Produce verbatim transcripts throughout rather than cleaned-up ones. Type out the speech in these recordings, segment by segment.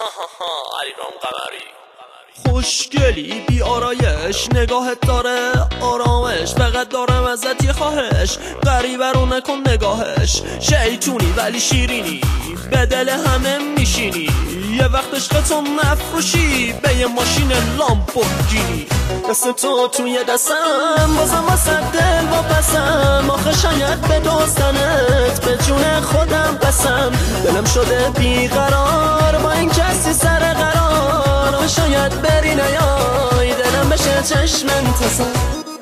علیرام قمری خوشگلی بی آرایش، نگاهت داره آرامش، فقط دارم ازت یه خواهش، غریبه رو نکن نگاهش، شیطونی ولی شیرینی، به دل همه میشینی، یه وقت عشقتو نفروشی به یه ماشین لامبورگینی. دست تو توی دستم بازم واسه دل واپسم، آخه شاید به داستنت به جون خودم قسم، دلم شده بیقرار با این کسی سر قرار، شاید بری نیای دلم بشه چشم انتظار.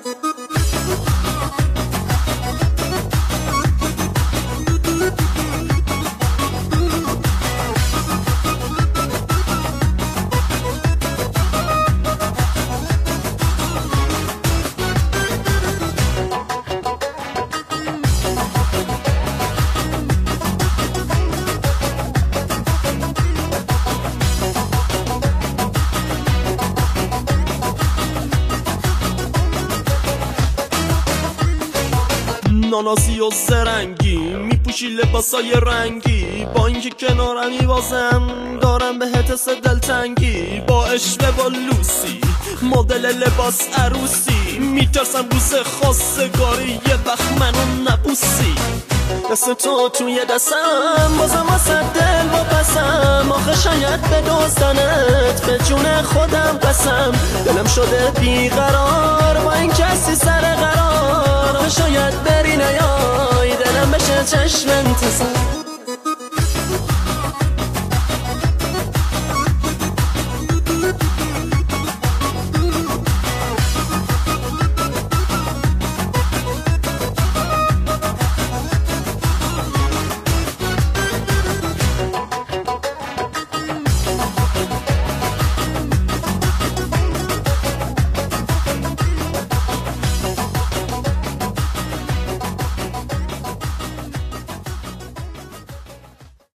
ناناسی و زرنگی میپوشی لباسای رنگی، با اینکه کنارمی بازم دارم بهت حس دلتنگی، با عشق با لوسی مدل لباس عروسی، میترسم بوس خواستگاری یه وقت منو نبوسی. دست تو توی دستم بازم واسه دل واپسم، آخه شاید به داستنت به جون خودم قسم، دلم شده بیقرار با این کسی سر قرار، شاید بری نیای دلم بشه چشم انتظار.